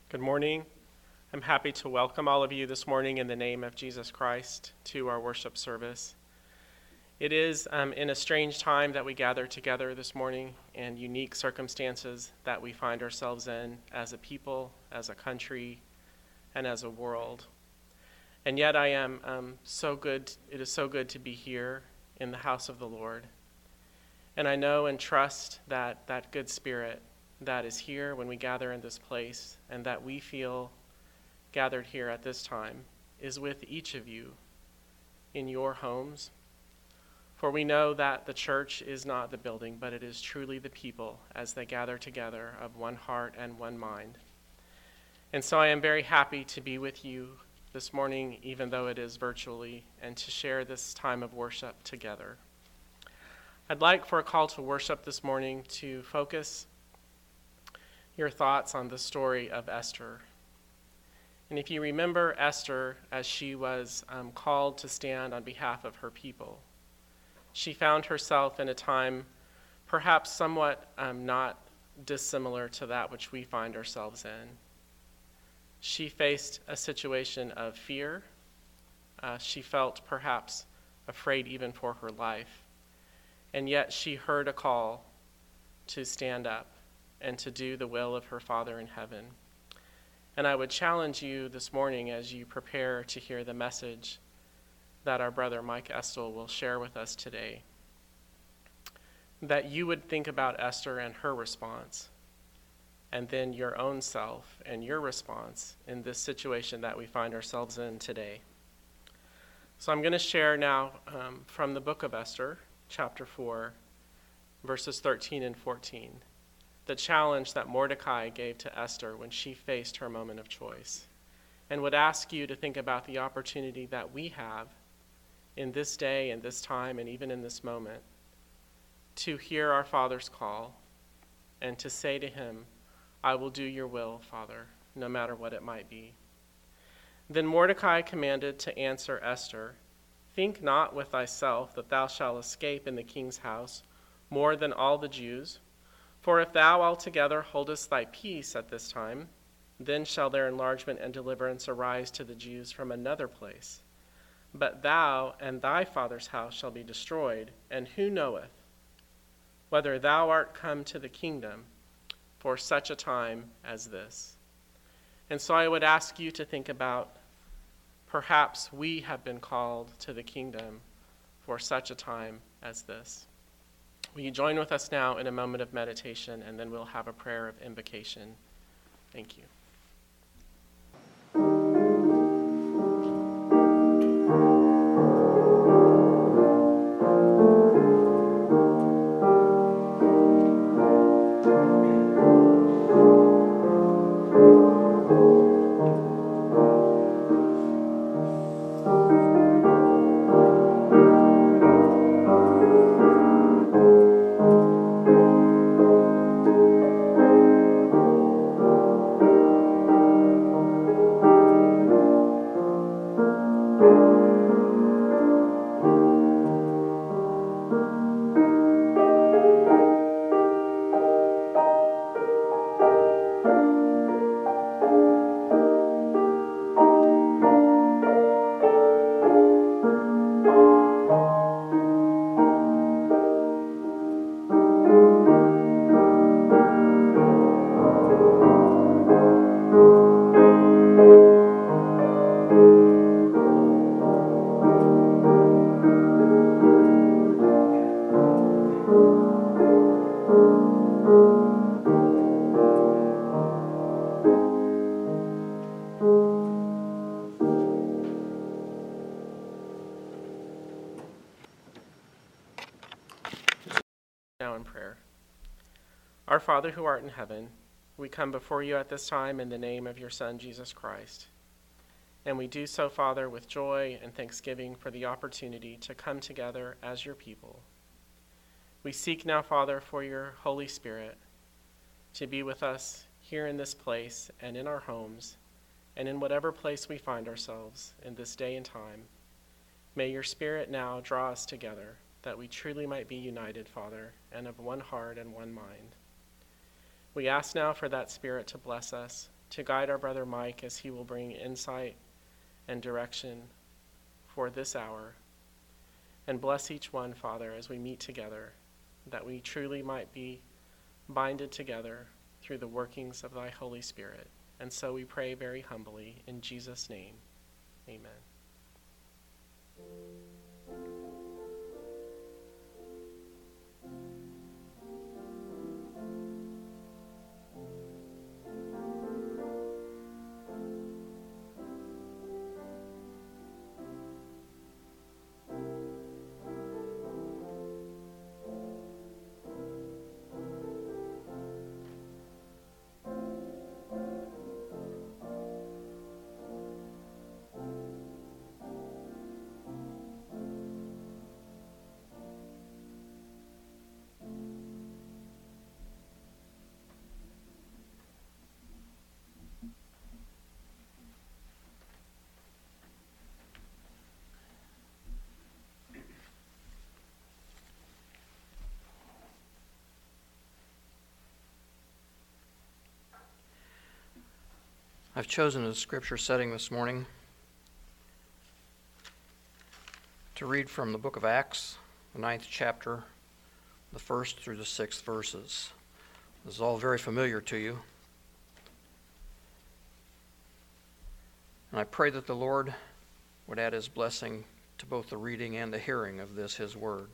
Good morning. I'm happy to welcome all of you this morning in the name of Jesus Christ to our worship service. It is in a strange time that we gather together this morning and unique circumstances that we find ourselves in as a people, as a country, and as a world. And yet it is so good to be here in the house of the Lord. And I know and trust that that good spirit that is here when we gather in this place and that we feel gathered here at this time is with each of you in your homes. For we know that the church is not the building, but it is truly the people as they gather together of one heart and one mind. And so I am very happy to be with you this morning, even though it is virtually, and to share this time of worship together. I'd like for a call to worship this morning to focus your thoughts on the story of Esther. And if you remember Esther as she was called to stand on behalf of her people, she found herself in a time perhaps somewhat not dissimilar to that which we find ourselves in. She faced a situation of fear. She felt perhaps afraid even for her life. And yet she heard a call to stand up and to do the will of her Father in heaven. And I would challenge you this morning as you prepare to hear the message that our brother Mike Estel will share with us today, that you would think about Esther and her response, and then your own self and your response in this situation that we find ourselves in today. So I'm going to share now from the book of Esther, chapter 4, verses 13 and 14. The challenge that Mordecai gave to Esther when she faced her moment of choice, and would ask you to think about the opportunity that we have in this day and this time and even in this moment to hear our Father's call and to say to him, I will do your will, Father, no matter what it might be. Then Mordecai commanded to answer Esther, think not with thyself that thou shalt escape in the king's house more than all the Jews. For if thou altogether holdest thy peace at this time, then shall their enlargement and deliverance arise to the Jews from another place. But thou and thy father's house shall be destroyed, and who knoweth whether thou art come to the kingdom for such a time as this? And so I would ask you to think about perhaps we have been called to the kingdom for such a time as this. Will you join with us now in a moment of meditation, and then we'll have a prayer of invocation. Thank you. Now in prayer. Our Father who art in heaven, we come before you at this time in the name of your Son, Jesus Christ. And we do so, Father, with joy and thanksgiving for the opportunity to come together as your people. We seek now, Father, for your Holy Spirit to be with us here in this place and in our homes and in whatever place we find ourselves in this day and time. May your Spirit now draw us together, that we truly might be united, Father, and of one heart and one mind. We ask now for that Spirit to bless us to guide our brother Mike as he will bring insight and direction for this hour. And bless each one, Father, as we meet together, that we truly might be binded together through the workings of thy Holy Spirit. And so we pray very humbly in Jesus' name. Amen. I've chosen a scripture setting this morning to read from the book of Acts, the 9th chapter, the 1st through the 6th verses. This is all very familiar to you. And I pray that the Lord would add his blessing to both the reading and the hearing of this his word.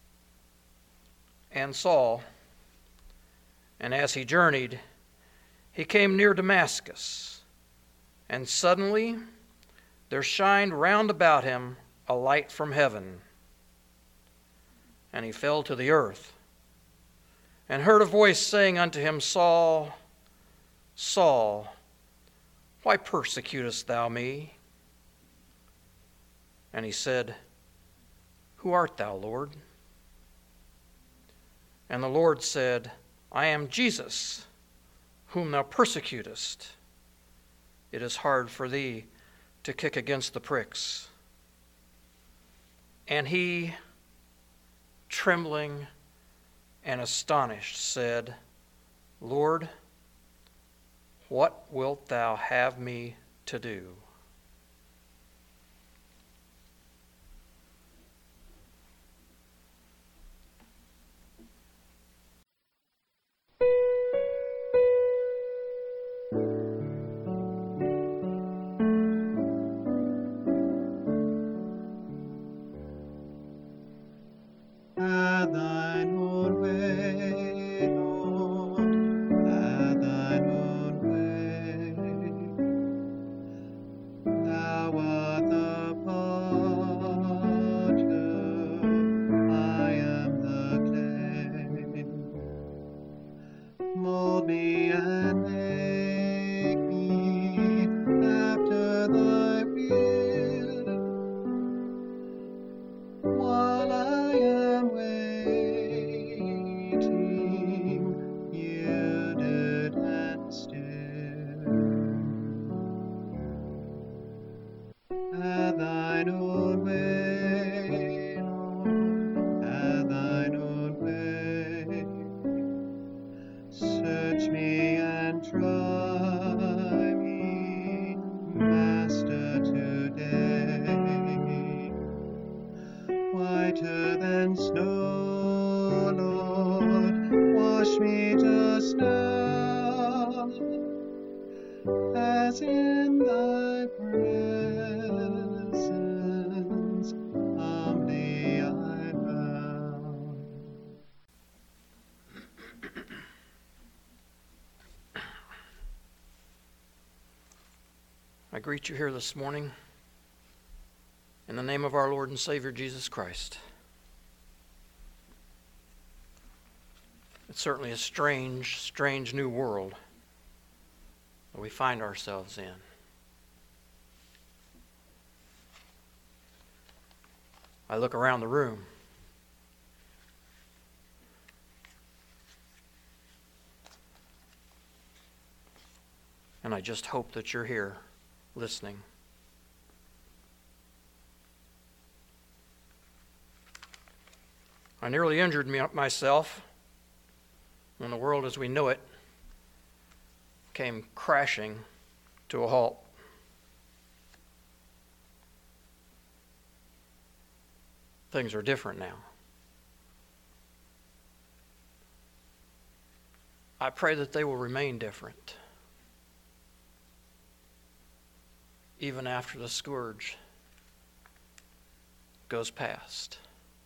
And Saul, and as he journeyed, he came near Damascus. And suddenly there shined round about him a light from heaven. And he fell to the earth, and heard a voice saying unto him, Saul, Saul, why persecutest thou me? And he said, Who art thou, Lord? And the Lord said, I am Jesus, whom thou persecutest. It is hard for thee to kick against the pricks. And he, trembling and astonished, said, Lord, what wilt thou have me to do? Whiter than snow, Lord, wash me just now, as in thy presence humbly I bow. I greet you here this morning in the name of our Lord and Savior Jesus Christ. It's certainly a strange new world that we find ourselves in. I look around the room. And I just hope that you're here listening. I nearly injured myself when the world as we know it came crashing to a halt. Things are different now. I pray that they will remain different, even after the scourge goes past.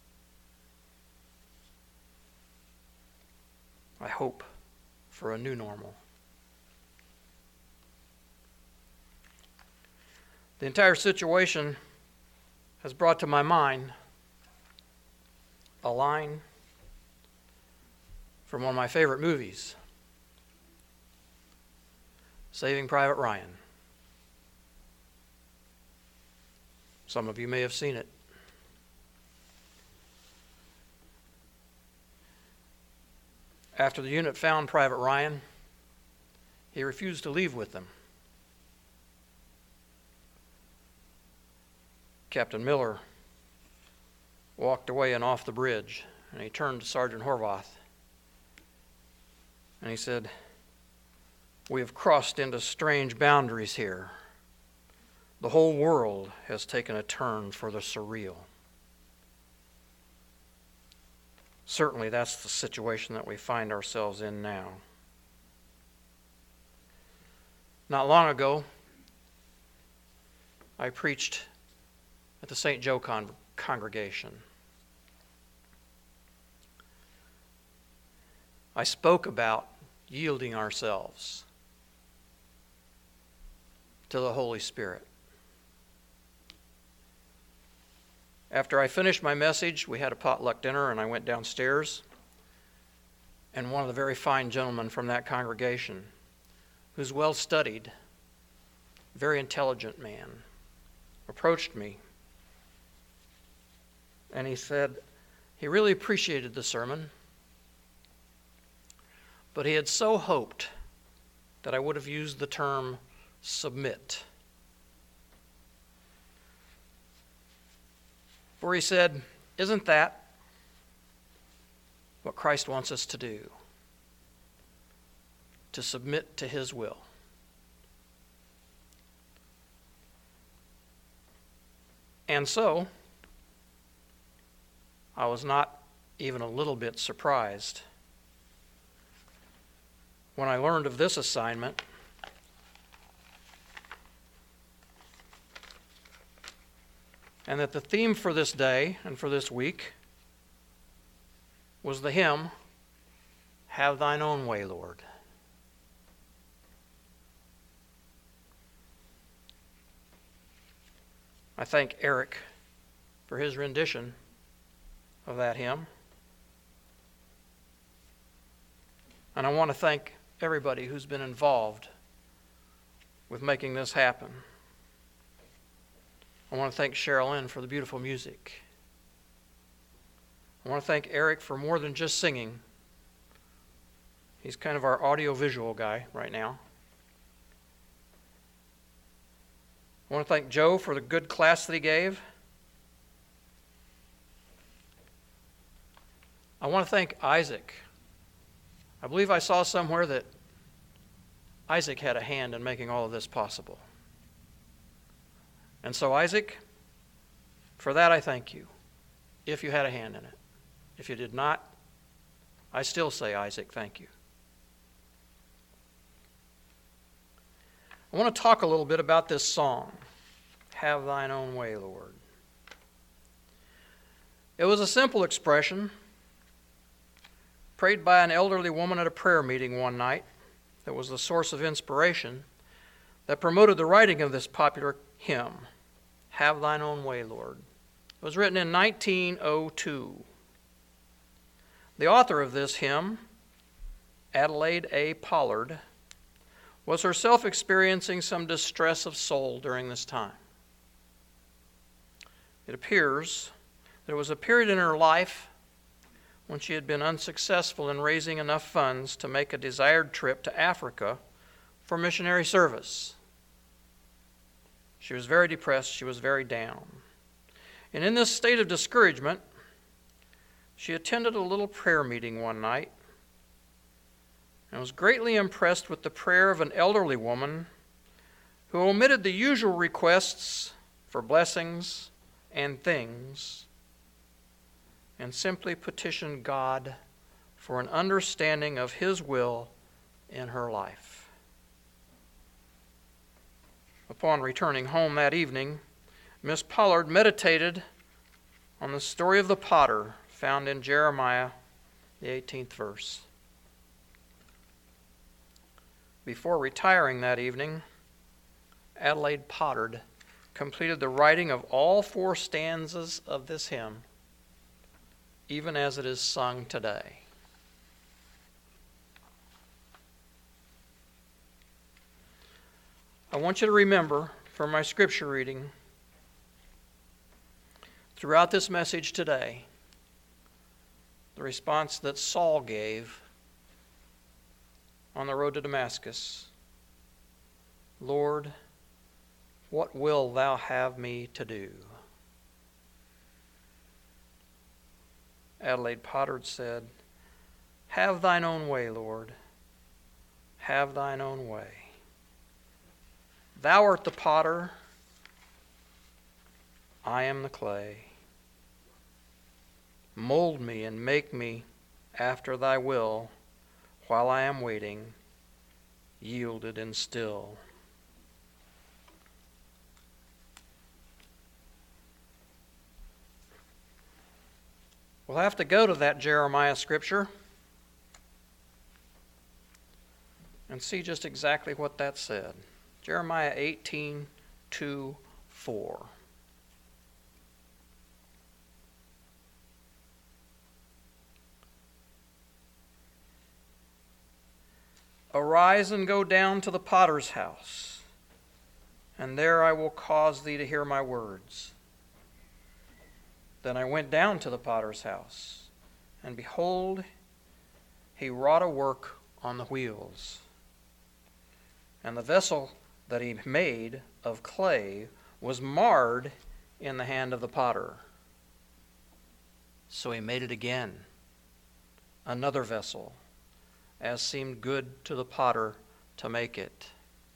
I hope for a new normal. The entire situation has brought to my mind a line from one of my favorite movies, Saving Private Ryan. Some of you may have seen it. After the unit found Private Ryan, he refused to leave with them. Captain Miller walked away and off the bridge, and he turned to Sergeant Horvath, and he said, "We have crossed into strange boundaries here. The whole world has taken a turn for the surreal." Certainly that's the situation that we find ourselves in now. Not long ago, I preached at the St. Joe congregation. I spoke about yielding ourselves to the Holy Spirit. After I finished my message, we had a potluck dinner, and I went downstairs, and one of the very fine gentlemen from that congregation, who's well-studied, very intelligent man, approached me, and he said he really appreciated the sermon, but he had so hoped that I would have used the term submit. For he said, "Isn't that what Christ wants us to do? To submit to his will." And so, I was not even a little bit surprised when I learned of this assignment and that the theme for this day and for this week was the hymn, "Have Thine Own Way, Lord." I thank Eric for his rendition of that hymn. And I want to thank everybody who's been involved with making this happen. I want to thank Cheryl Lynn for the beautiful music. I want to thank Eric for more than just singing. He's kind of our audio-visual guy right now. I want to thank Joe for the good class that he gave. I want to thank Isaac. I believe I saw somewhere that Isaac had a hand in making all of this possible. And so, Isaac, for that I thank you, if you had a hand in it. If you did not, I still say, Isaac, thank you. I want to talk a little bit about this song, "Have Thine Own Way, Lord." It was a simple expression prayed by an elderly woman at a prayer meeting one night that was the source of inspiration that promoted the writing of this popular hymn, "Have Thine Own Way, Lord." It was written in 1902. The author of this hymn, Adelaide A. Pollard, was herself experiencing some distress of soul during this time. It appears there was a period in her life when she had been unsuccessful in raising enough funds to make a desired trip to Africa for missionary service. She was very depressed. She was very down. And in this state of discouragement, she attended a little prayer meeting one night and was greatly impressed with the prayer of an elderly woman who omitted the usual requests for blessings and things and simply petitioned God for an understanding of His will in her life. Upon returning home that evening, Miss Pollard meditated on the story of the potter found in Jeremiah, the 18th verse. Before retiring that evening, Adelaide Pollard completed the writing of all 4 stanzas of this hymn, even as it is sung today. I want you to remember from my scripture reading throughout this message today the response that Saul gave on the road to Damascus. Lord, what will thou have me to do? Adelaide Pollard said, have thine own way, Lord. Have thine own way. Thou art the potter, I am the clay. Mold me and make me after thy will, while I am waiting, yielded and still. We'll have to go to that Jeremiah scripture and see just exactly what that said. Jeremiah 18:2-4. Arise and go down to the potter's house, and there I will cause thee to hear my words. Then I went down to the potter's house, and behold, he wrought a work on the wheels. And the vessel that he made of clay was marred in the hand of the potter. So he made it again, another vessel, as seemed good to the potter to make it.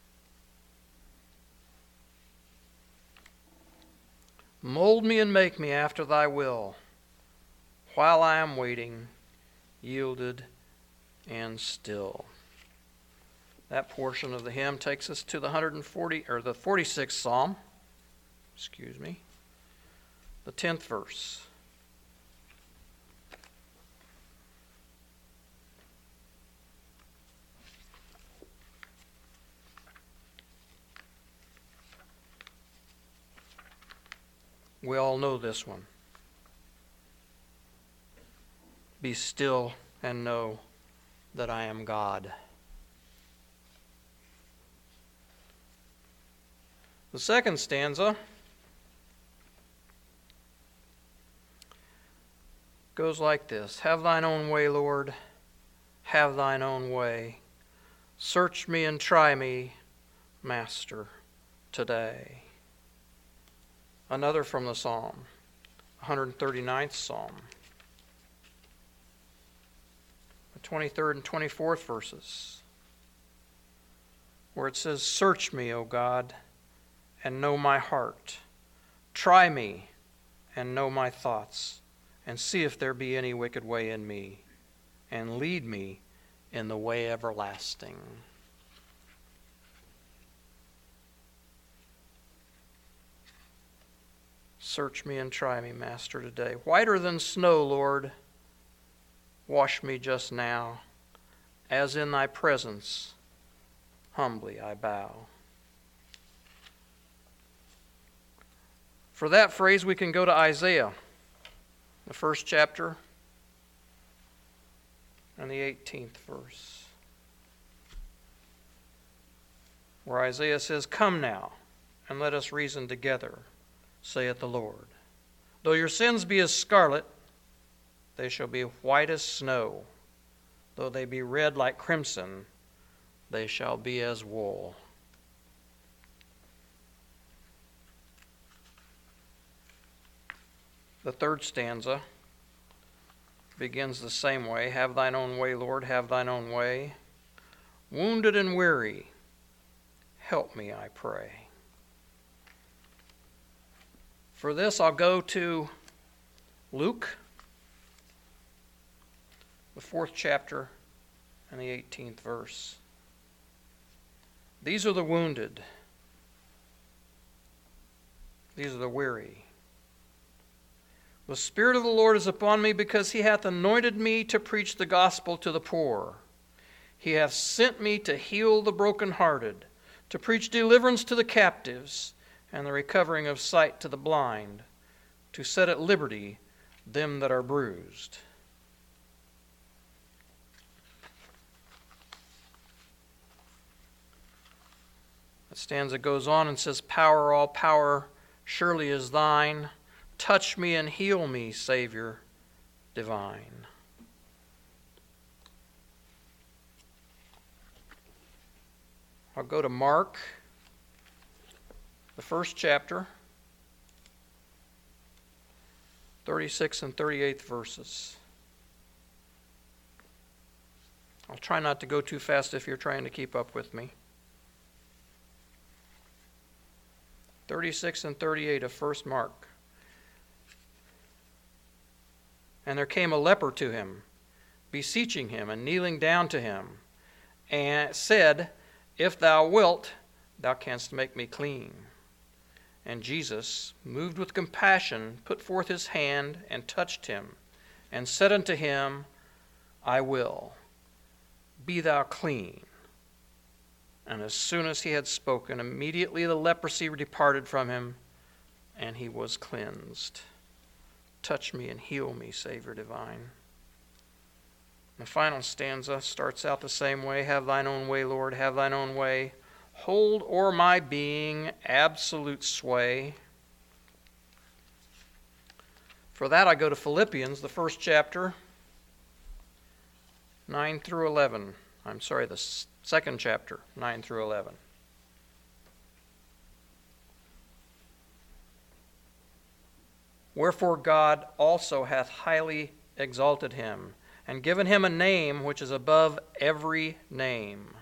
Mold me and make me after thy will, while I am waiting, yielded and still. That portion of the hymn takes us to the 46th Psalm, the 10th verse. We all know this one. Be still and know that I am God. The second stanza goes like this. Have thine own way, Lord, have thine own way. Search me and try me, Master, today. Another from the Psalm, 139th Psalm, the 23rd and 24th verses, where it says, search me, O God, and know my heart. Try me and know my thoughts, and see if there be any wicked way in me, and lead me in the way everlasting. Search me and try me, Master, today. Whiter than snow, Lord, wash me just now, as in thy presence humbly I bow. For that phrase, we can go to Isaiah, the 1st chapter, and the 18th verse, where Isaiah says, come now, and let us reason together, saith the Lord. Though your sins be as scarlet, they shall be white as snow. Though they be red like crimson, they shall be as wool. The third stanza begins the same way. Have thine own way, Lord, have thine own way. wounded and weary. Help me, I pray. For this, I'll go to Luke, the 4th chapter and the 18th verse. These are the wounded. These are the weary. The Spirit of the Lord is upon me, because he hath anointed me to preach the gospel to the poor. He hath sent me to heal the brokenhearted, to preach deliverance to the captives, and the recovering of sight to the blind, to set at liberty them that are bruised. The stanza goes on and says, Power, all power, surely is thine. Touch me and heal me, Savior divine. I'll go to Mark, the 1st chapter, 36 and 38 verses. I'll try not to go too fast if you're trying to keep up with me. 36 and 38 of 1 Mark. And there came a leper to him, beseeching him and kneeling down to him, and said, If thou wilt, thou canst make me clean. And Jesus, moved with compassion, put forth his hand and touched him, and said unto him, I will, be thou clean. And as soon as he had spoken, immediately the leprosy departed from him, and he was cleansed. Touch me and heal me, Savior divine. The final stanza starts out the same way. Have thine own way, Lord, have thine own way. Hold o'er my being absolute sway. For that I go to Philippians, the 1st chapter, 9 through 11. I'm sorry, the 2nd chapter, 9 through 11. Wherefore God also hath highly exalted him, and given him a name which is above every name,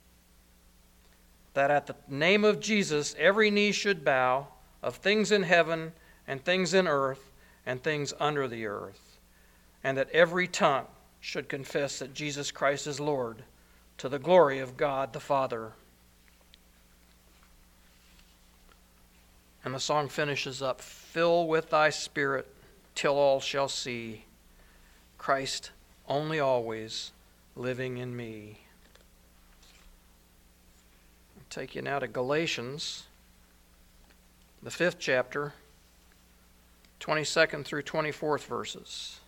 that at the name of Jesus every knee should bow, of things in heaven and things in earth and things under the earth, and that every tongue should confess that Jesus Christ is Lord, to the glory of God the Father. And the song finishes up, Fill with thy Spirit till all shall see Christ only always living in me. I'll take you now to Galatians, the 5th chapter, 22nd through 24th verses.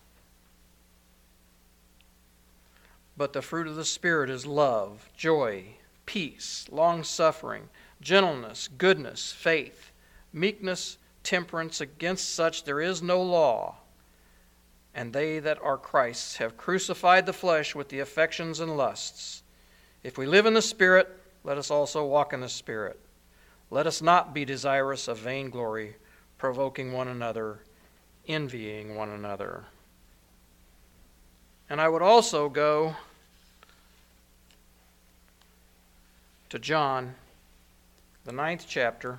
But the fruit of the Spirit is love, joy, peace, long-suffering, gentleness, goodness, faith, meekness, temperance. Against such there is no law. And they that are Christ's have crucified the flesh with the affections and lusts. If we live in the Spirit, let us also walk in the Spirit. Let us not be desirous of vainglory, provoking one another, envying one another. And I would also go to John, the 9th chapter,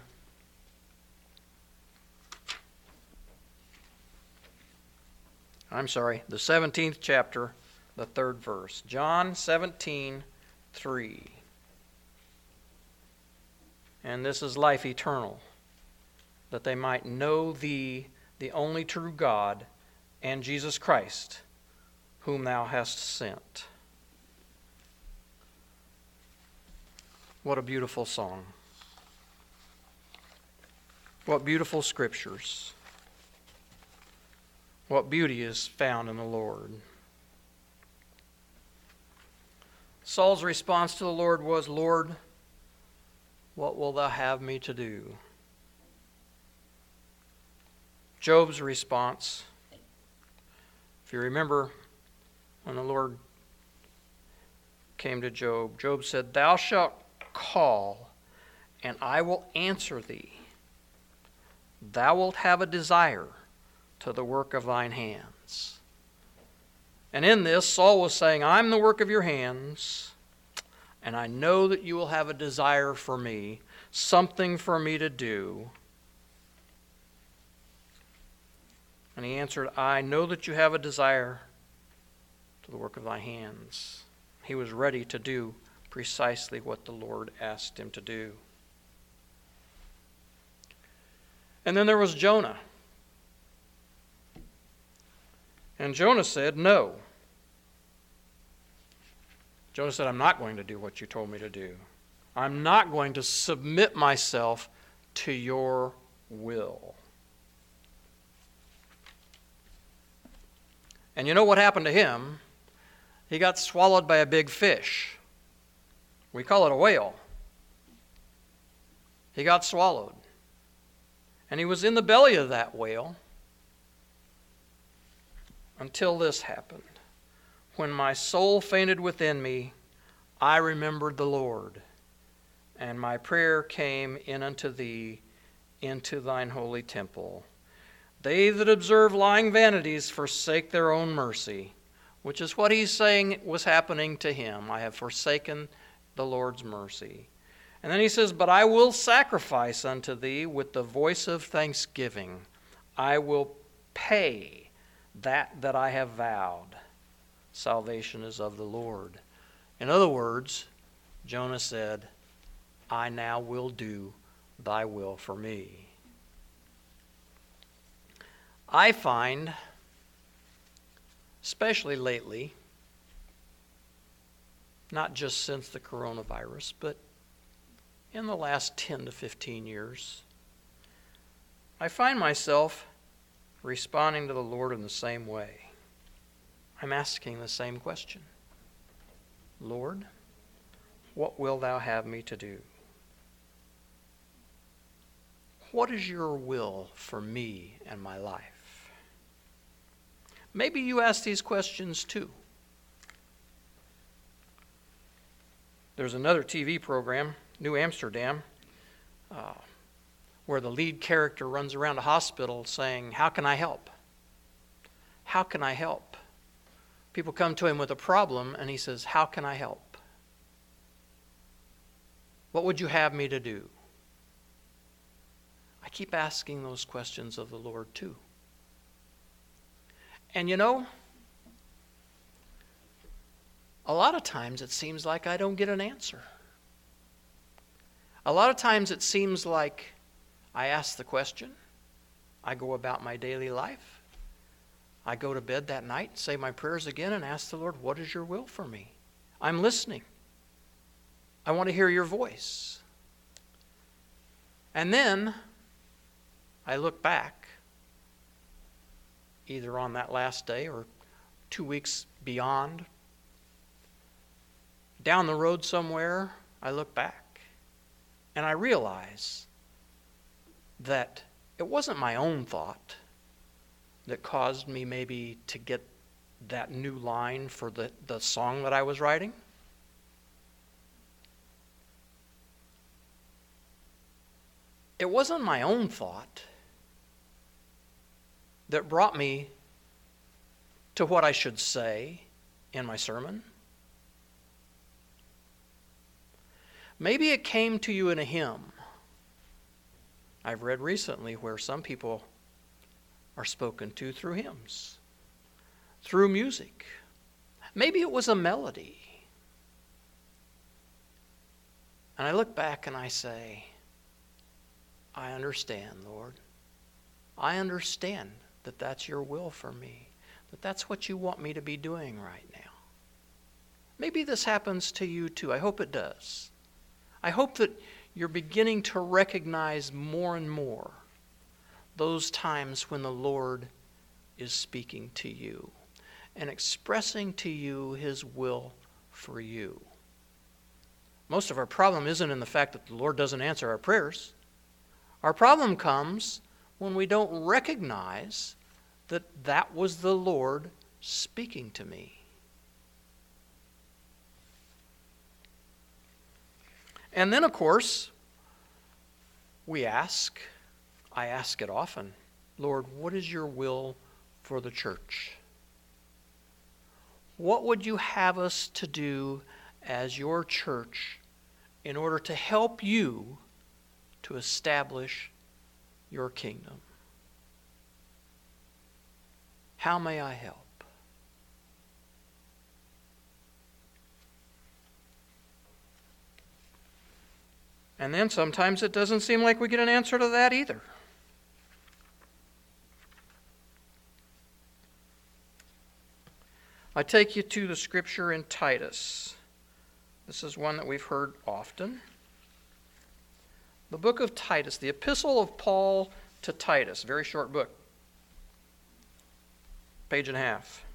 the 17th chapter, the 3rd verse. John 17:3. And this is life eternal, that they might know thee, the only true God, and Jesus Christ, whom thou hast sent. What a beautiful song. What beautiful scriptures. What beauty is found in the Lord. Saul's response to the Lord was, Lord, what wilt thou have me to do? Job's response, if you remember when the Lord came to Job, Job said, Thou shalt call, and I will answer thee. Thou wilt have a desire to the work of thine hands. And in this, Saul was saying, I'm the work of your hands. and I know that you will have a desire for me, something for me to do. And he answered, I know that you have a desire to the work of thy hands. He was ready to do precisely what the Lord asked him to do. And then there was Jonah. And Jonah said, no. Jonah said, I'm not going to do what you told me to do. I'm not going to submit myself to your will. And you know what happened to him? He got swallowed by a big fish. We call it a whale. He got swallowed. And he was in the belly of that whale until this happened. When my soul fainted within me, I remembered the Lord, and my prayer came in unto thee into thine holy temple. They that observe lying vanities forsake their own mercy, which is what he's saying was happening to him. I have forsaken the Lord's mercy. And then he says, but I will sacrifice unto thee with the voice of thanksgiving. I will pay that I have vowed. Salvation is of the Lord. In other words, Jonah said, I now will do thy will for me. I find, especially lately, not just since the coronavirus, but in the last 10 to 15 years, I find myself responding to the Lord in the same way. I'm asking the same question. Lord, what will thou have me to do? What is your will for me and my life? Maybe you ask these questions too. There's another TV program, New Amsterdam, where the lead character runs around a hospital saying, how can I help? How can I help? People come to him with a problem and he says, how can I help? What would you have me to do? I keep asking those questions of the Lord too. And you know, a lot of times it seems like I don't get an answer. A lot of times it seems like I ask the question, I go about my daily life, I go to bed that night, say my prayers again, and ask the Lord, what is your will for me? I'm listening. I want to hear your voice. And then I look back, either on that last day or 2 weeks beyond. Down the road somewhere, I look back and I realize that it wasn't my own thought that caused me maybe to get that new line for the song that I was writing. It wasn't my own thought that brought me to what I should say in my sermon. Maybe it came to you in a hymn. I've read recently where some people are spoken to through hymns, through music. Maybe it was a melody. And I look back and I say, I understand, Lord. I understand that that's your will for me, that that's what you want me to be doing right now. Maybe this happens to you too. I hope it does. I hope that you're beginning to recognize more and more those times when the Lord is speaking to you and expressing to you his will for you. Most of our problem isn't in the fact that the Lord doesn't answer our prayers. Our problem comes when we don't recognize that that was the Lord speaking to me. And then, of course, I ask it often, Lord, what is your will for the church? What would you have us to do as your church in order to help you to establish your kingdom. How may I help? And then sometimes it doesn't seem like we get an answer to that either. I take you to the scripture in Titus. This is one that we've heard often. The book of Titus, the epistle of Paul to Titus, very short book, page and a half.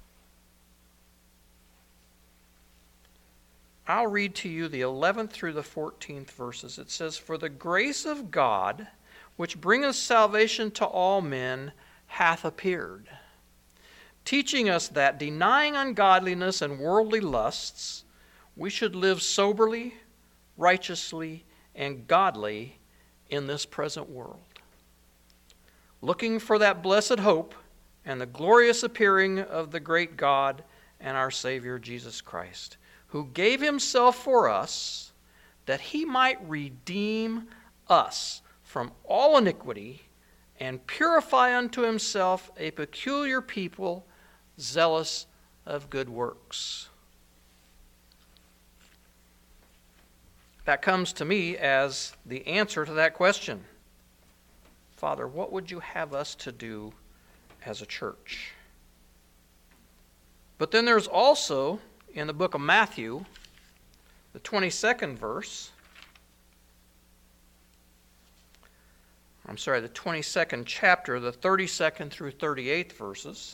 I'll read to you the 11th through the 14th verses. It says, "For the grace of God, which bringeth salvation to all men, hath appeared, teaching us that, denying ungodliness and worldly lusts, we should live soberly, righteously, and godly in this present world, looking for that blessed hope and the glorious appearing of the great God and our Savior Jesus Christ, who gave himself for us, that he might redeem us from all iniquity and purify unto himself a peculiar people, zealous of good works." That comes to me as the answer to that question. Father, what would you have us to do as a church? But then there's also, in the book of Matthew, the 22nd verse, the 22nd chapter, the 32nd through 38th verses.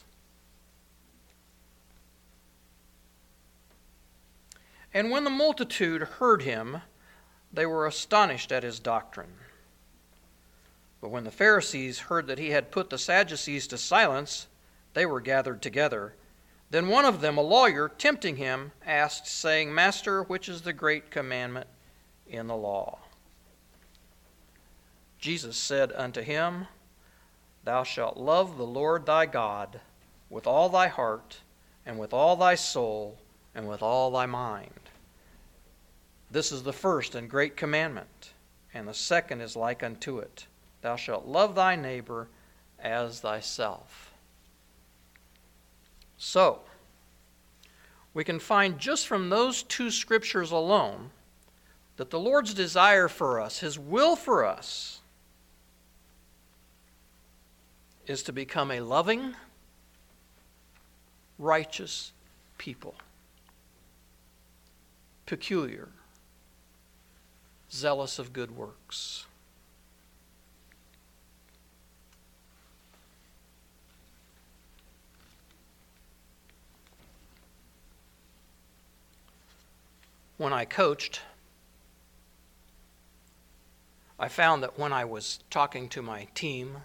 "And when the multitude heard him, they were astonished at his doctrine. But when the Pharisees heard that he had put the Sadducees to silence, they were gathered together. Then one of them, a lawyer, tempting him, asked, saying, Master, which is the great commandment in the law? Jesus said unto him, Thou shalt love the Lord thy God with all thy heart, and with all thy soul, and with all thy mind. This is the first and great commandment, and the second is like unto it. Thou shalt love thy neighbor as thyself." So, we can find just from those two scriptures alone that the Lord's desire for us, his will for us, is to become a loving, righteous people. Peculiar, zealous of good works. When I coached, I found that when I was talking to my team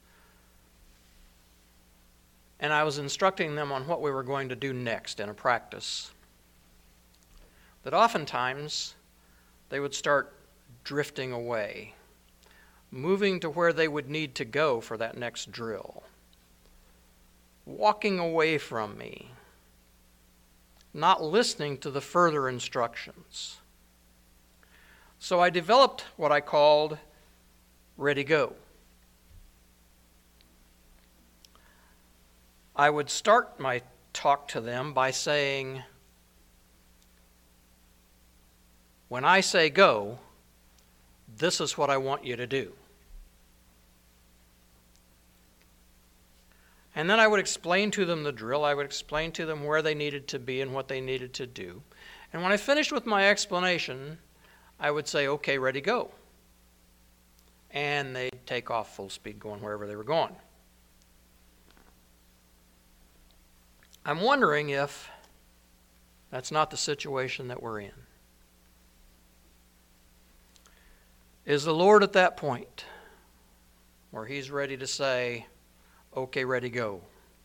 and I was instructing them on what we were going to do next in a practice, that oftentimes they would start drifting away, moving to where they would need to go for that next drill, walking away from me, not listening to the further instructions. So I developed what I called Ready Go. I would start my talk to them by saying, when I say go, this is what I want you to do. And then I would explain to them the drill. I would explain to them where they needed to be and what they needed to do. And when I finished with my explanation, I would say, okay, ready, go. And they'd take off full speed going wherever they were going. I'm wondering if that's not the situation that we're in. Is the Lord at that point where he's ready to say, okay, ready, go?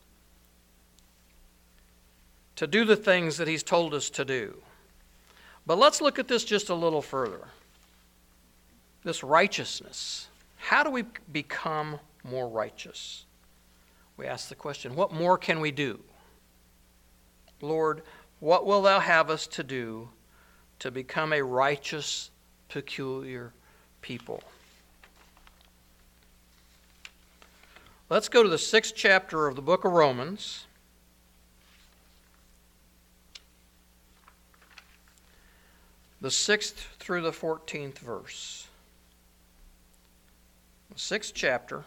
To do the things that he's told us to do. But let's look at this just a little further. This righteousness. How do we become more righteous? We ask the question, what more can we do? Lord, what will thou have us to do to become a righteous, peculiar people. Let's go to the 6th chapter of the book of Romans. The 6th through the 14th verse. The 6th chapter,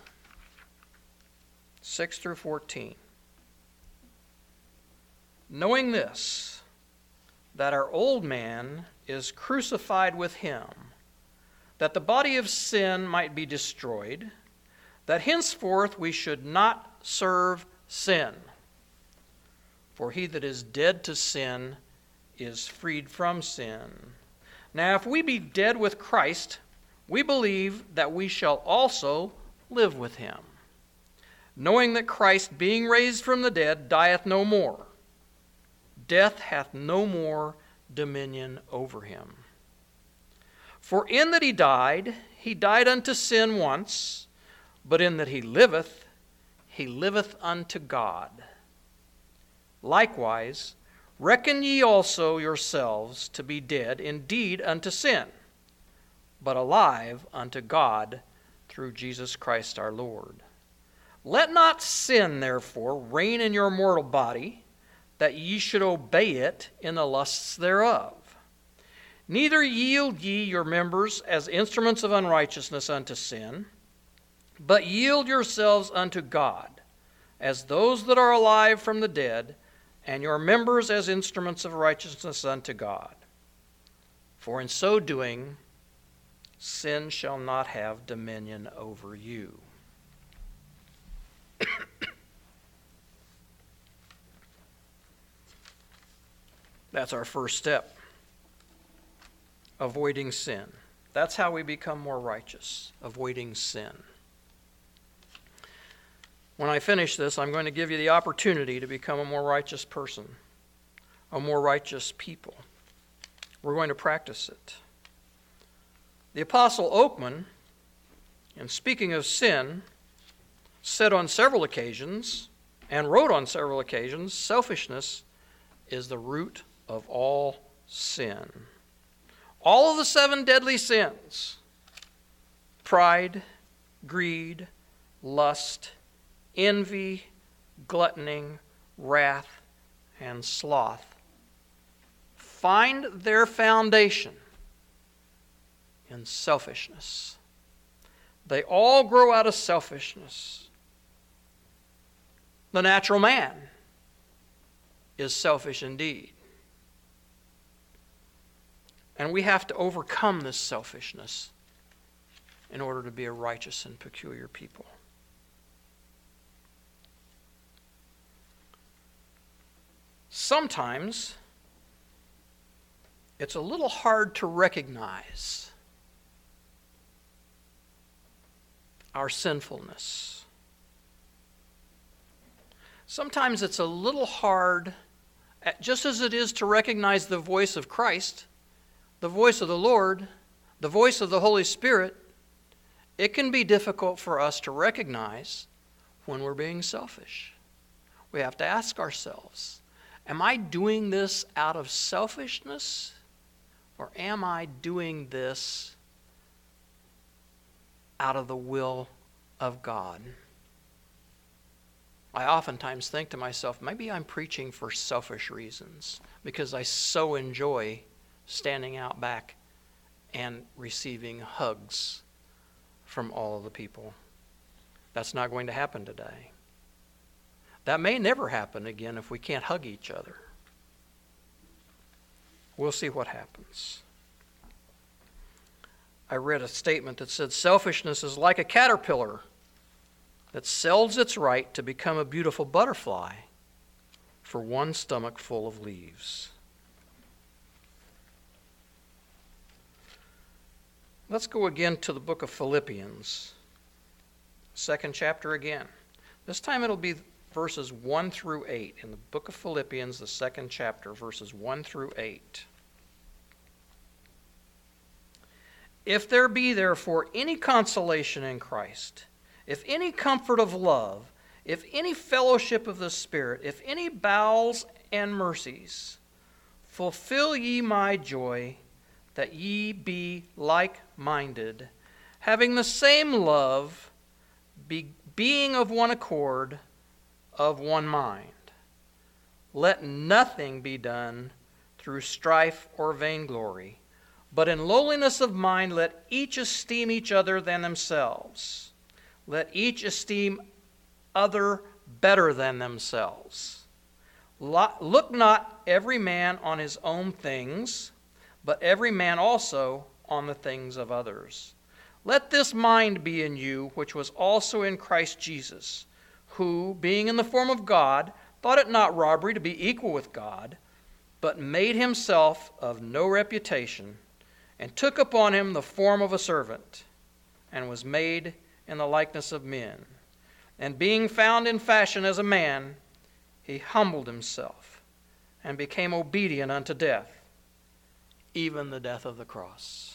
6 through 14. Knowing this, that our old man is crucified with him, that the body of sin might be destroyed, that henceforth we should not serve sin. For he that is dead to sin is freed from sin. Now if we be dead with Christ, we believe that we shall also live with him, knowing that Christ, being raised from the dead, dieth no more. Death hath no more dominion over him. For in that he died unto sin once, but in that he liveth unto God. Likewise, reckon ye also yourselves to be dead indeed unto sin, but alive unto God through Jesus Christ our Lord. Let not sin, therefore, reign in your mortal body, that ye should obey it in the lusts thereof. Neither yield ye your members as instruments of unrighteousness unto sin, but yield yourselves unto God, as those that are alive from the dead, and your members as instruments of righteousness unto God. For in so doing, sin shall not have dominion over you. That's our first step. Avoiding sin. That's how we become more righteous, avoiding sin. When I finish this, I'm going to give you the opportunity to become a more righteous person, a more righteous people. We're going to practice it. The Apostle Oakman, in speaking of sin, said on several occasions, and wrote on several occasions, selfishness is the root of all sin. All of the 7 deadly sins, pride, greed, lust, envy, gluttony, wrath, and sloth, find their foundation in selfishness. They all grow out of selfishness. The natural man is selfish indeed. And we have to overcome this selfishness in order to be a righteous and peculiar people. Sometimes it's a little hard to recognize our sinfulness. Sometimes it's a little hard, just as it is to recognize the voice of Christ, the voice of the Lord, the voice of the Holy Spirit. It can be difficult for us to recognize when we're being selfish. We have to ask ourselves, am I doing this out of selfishness, or am I doing this out of the will of God? I oftentimes think to myself, maybe I'm preaching for selfish reasons, because I so enjoy standing out back and receiving hugs from all of the people. That's not going to happen today. That may never happen again if we can't hug each other. We'll see what happens. I read a statement that said, selfishness is like a caterpillar that sells its right to become a beautiful butterfly for one stomach full of leaves. Let's go again to the book of Philippians, 2nd chapter again. This time it'll be verses 1 through 8. In the book of Philippians, the 2nd chapter, verses 1 through 8. If there be therefore any consolation in Christ, if any comfort of love, if any fellowship of the Spirit, if any bowels and mercies, fulfill ye my joy, that ye be like-minded, having the same love, being of one accord, of one mind. Let nothing be done through strife or vainglory, but in lowliness of mind let each esteem each other than themselves. Let each esteem other better than themselves. Look not every man on his own things, but every man also on the things of others. Let this mind be in you, which was also in Christ Jesus, who, being in the form of God, thought it not robbery to be equal with God, but made himself of no reputation, and took upon him the form of a servant, and was made in the likeness of men. And being found in fashion as a man, he humbled himself, and became obedient unto death, even the death of the cross.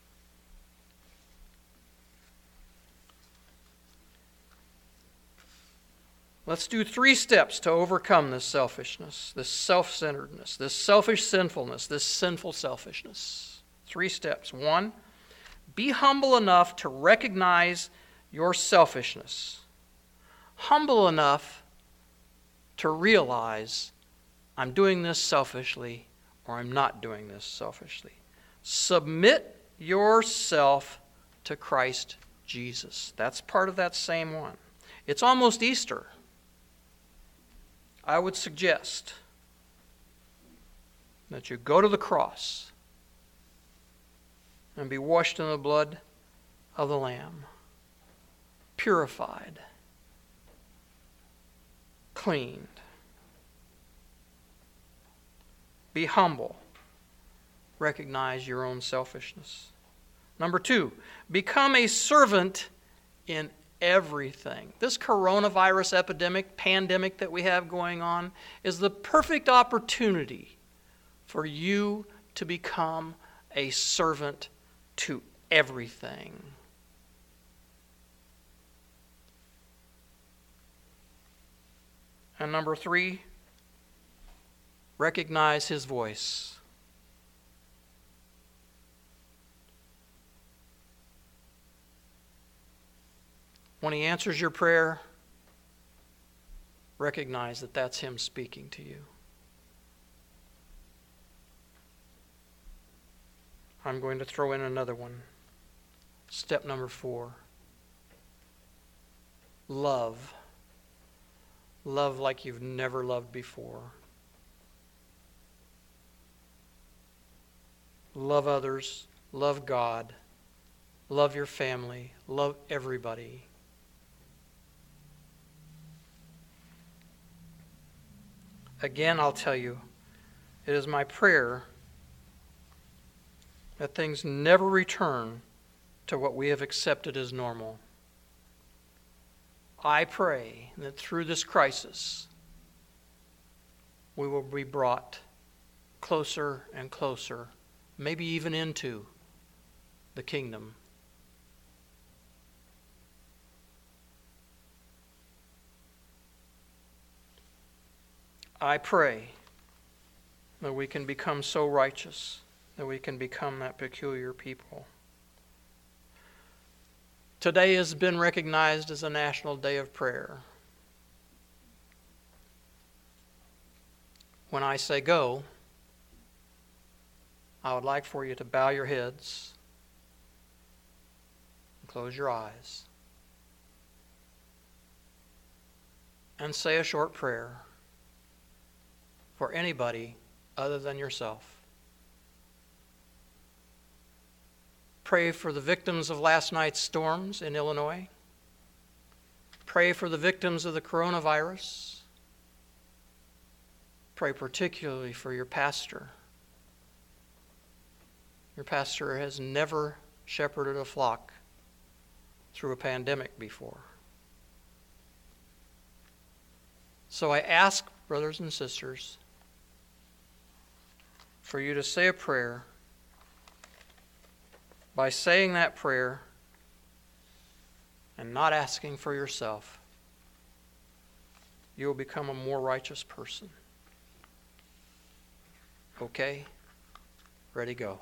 Let's do 3 steps to overcome this selfishness, this self-centeredness, this selfish sinfulness, this sinful selfishness. 3 steps. 1, be humble enough to recognize your selfishness. Humble enough to realize I'm doing this selfishly or I'm not doing this selfishly. Submit yourself to Christ Jesus. That's part of that same one. It's almost Easter. I would suggest that you go to the cross and be washed in the blood of the Lamb, purified, cleaned. Be humble. Recognize your own selfishness. Number 2, become a servant in everything. This coronavirus epidemic, pandemic that we have going on is the perfect opportunity for you to become a servant to everything. And number 3, recognize his voice. When he answers your prayer, recognize that that's him speaking to you. I'm going to throw in another one. Step number 4. Love. Love like you've never loved before. Love others. Love God. Love your family. Love everybody. Again, I'll tell you, it is my prayer that things never return to what we have accepted as normal. I pray that through this crisis, we will be brought closer and closer, maybe even into the kingdom. I pray that we can become so righteous that we can become that peculiar people. Today has been recognized as a National Day of Prayer. When I say go, I would like for you to bow your heads and close your eyes and say a short prayer for anybody other than yourself. Pray for the victims of last night's storms in Illinois. Pray for the victims of the coronavirus. Pray particularly for your pastor. Your pastor has never shepherded a flock through a pandemic before. So I ask, brothers and sisters, for you to say a prayer. By saying that prayer and not asking for yourself, you will become a more righteous person. Okay? Ready, go.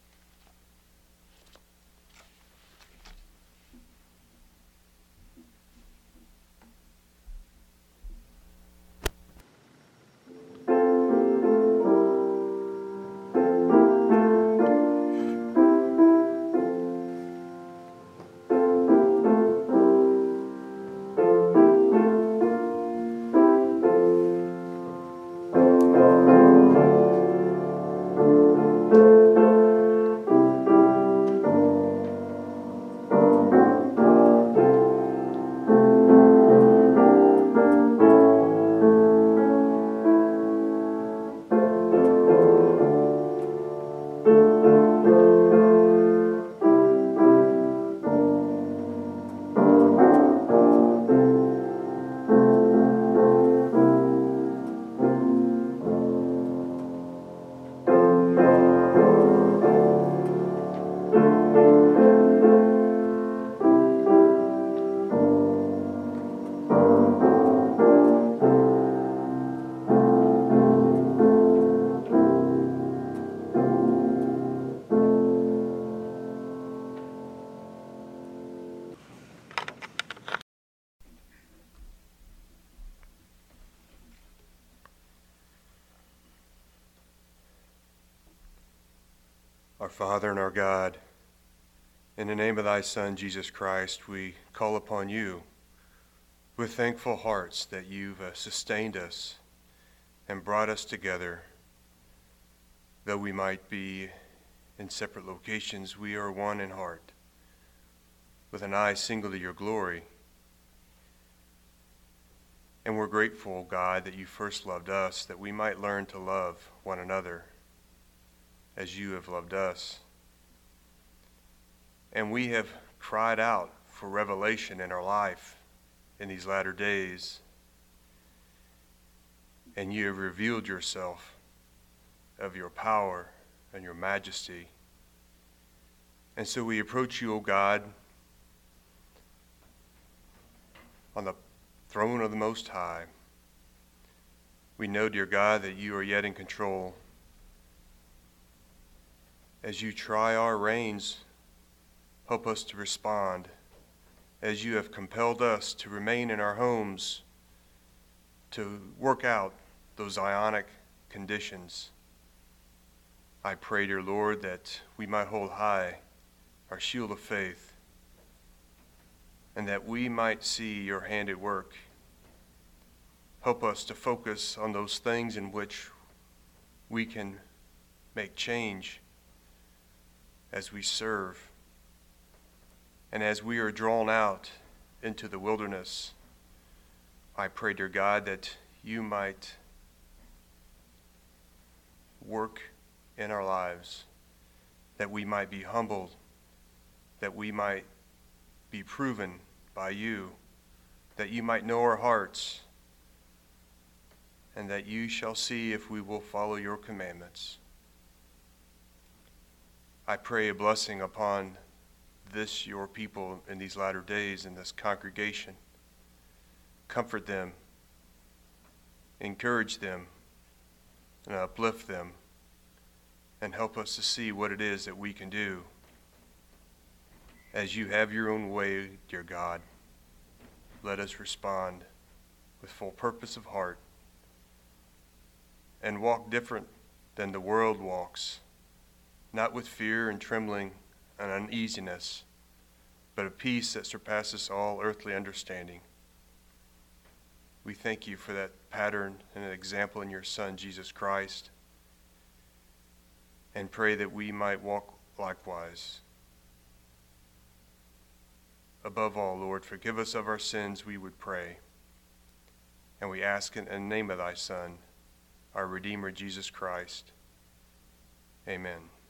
Our Father and our God, in the name of thy Son, Jesus Christ, we call upon you with thankful hearts that you've sustained us and brought us together. Though we might be in separate locations, we are one in heart, with an eye single to your glory. And we're grateful, God, that you first loved us, that we might learn to love one another as you have loved us. And we have cried out for revelation in our life in these latter days. And you have revealed yourself of your power and your majesty. And so we approach you, O God, on the throne of the Most High. We know, dear God, that you are yet in control. As you try our reins, help us to respond. As you have compelled us to remain in our homes, to work out those ionic conditions, I pray, dear Lord, that we might hold high our shield of faith, and that we might see your hand at work. Help us to focus on those things in which we can make change as we serve. And as we are drawn out into the wilderness, I pray, dear God, that you might work in our lives, that we might be humbled, that we might be proven by you, that you might know our hearts, and that you shall see if we will follow your commandments. I pray a blessing upon this, your people, in these latter days, in this congregation. Comfort them, encourage them, and uplift them, and help us to see what it is that we can do. As you have your own way, dear God, let us respond with full purpose of heart and walk different than the world walks, not with fear and trembling and uneasiness, but a peace that surpasses all earthly understanding. We thank you for that pattern and an example in your Son, Jesus Christ, and pray that we might walk likewise. Above all, Lord, forgive us of our sins, we would pray. And we ask in the name of thy Son, our Redeemer, Jesus Christ. Amen.